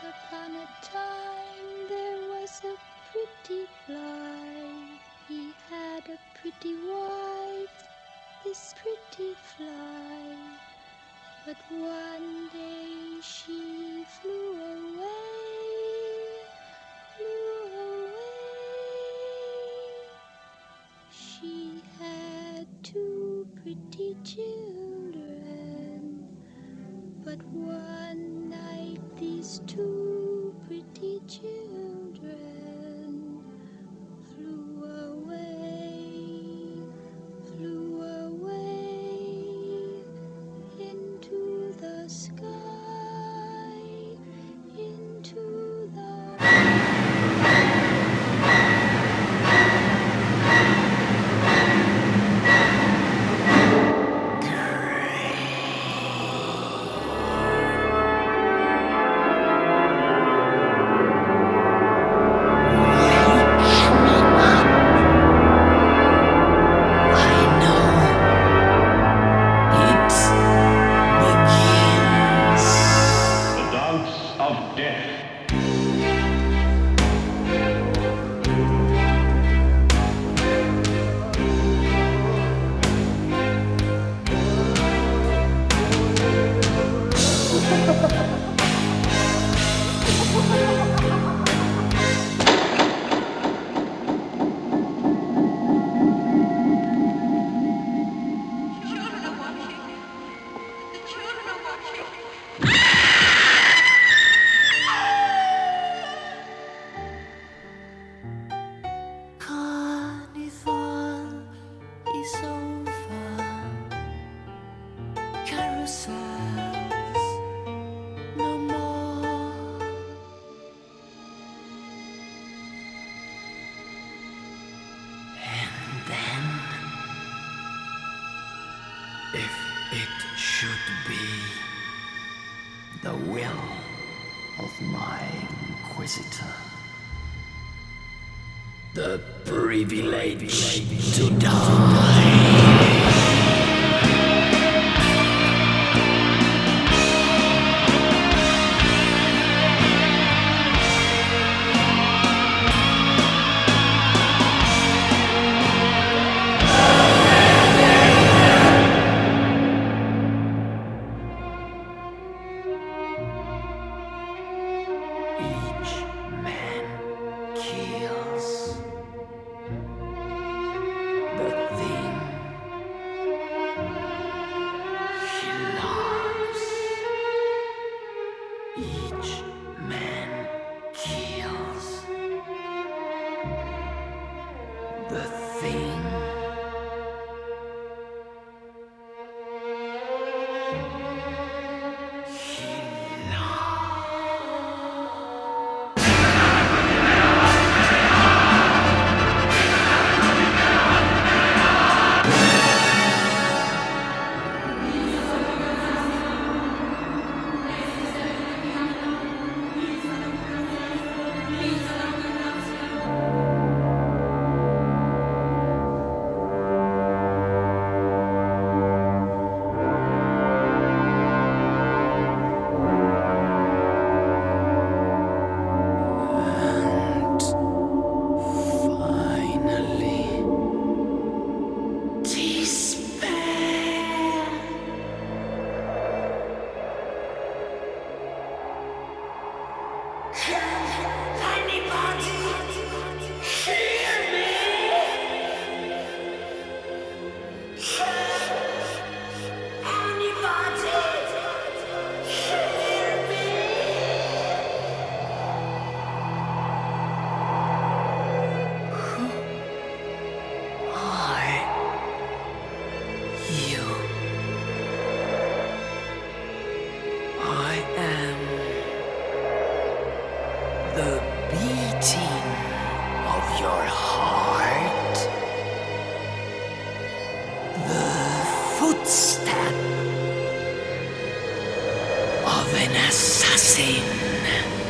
upon a time there was a pretty fly. He had a pretty wife, this pretty fly. But one day she flew away, flew away. She had two pretty children, but one night these two pretty children flew away into the sky, into the The dance of death. Carnival is over. Carousels no more. And then, if it should be the will of my Inquisitor, the privilege to die. Each man kills the thing he loves. Each man kills the thing he And finally, despair. Can anybody hear me? Can anybody hear me? You. I am the beating of your heart, the footstep of an assassin.